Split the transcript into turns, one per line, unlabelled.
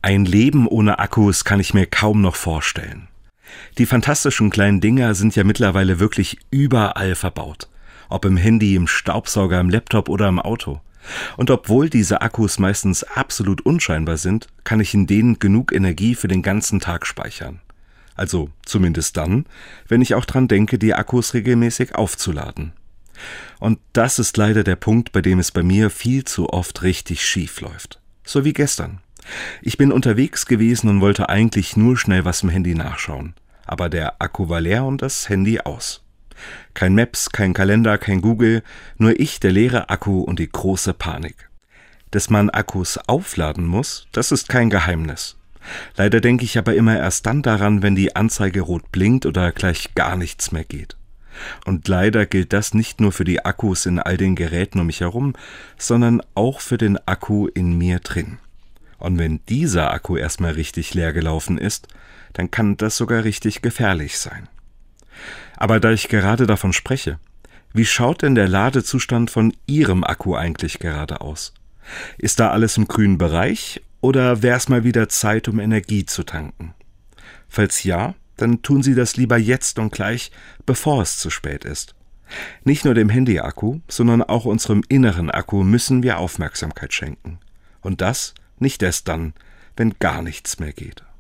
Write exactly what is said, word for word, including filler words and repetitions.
Ein Leben ohne Akkus kann ich mir kaum noch vorstellen. Die fantastischen kleinen Dinger sind ja mittlerweile wirklich überall verbaut. Ob im Handy, im Staubsauger, im Laptop oder im Auto. Und obwohl diese Akkus meistens absolut unscheinbar sind, kann ich in denen genug Energie für den ganzen Tag speichern. Also zumindest dann, wenn ich auch dran denke, die Akkus regelmäßig aufzuladen. Und das ist leider der Punkt, bei dem es bei mir viel zu oft richtig schief läuft. So wie gestern. Ich bin unterwegs gewesen und wollte eigentlich nur schnell was im Handy nachschauen. Aber der Akku war leer und das Handy aus. Kein Maps, kein Kalender, kein Google, nur ich, der leere Akku und die große Panik. Dass man Akkus aufladen muss, das ist kein Geheimnis. Leider denke ich aber immer erst dann daran, wenn die Anzeige rot blinkt oder gleich gar nichts mehr geht. Und leider gilt das nicht nur für die Akkus in all den Geräten um mich herum, sondern auch für den Akku in mir drin. Und wenn dieser Akku erstmal richtig leer gelaufen ist, dann kann das sogar richtig gefährlich sein. Aber da ich gerade davon spreche, wie schaut denn der Ladezustand von Ihrem Akku eigentlich gerade aus? Ist da alles im grünen Bereich oder wäre es mal wieder Zeit, um Energie zu tanken? Falls ja, dann tun Sie das lieber jetzt und gleich, bevor es zu spät ist. Nicht nur dem Handy-Akku, sondern auch unserem inneren Akku müssen wir Aufmerksamkeit schenken. Und das nicht erst dann, wenn gar nichts mehr geht.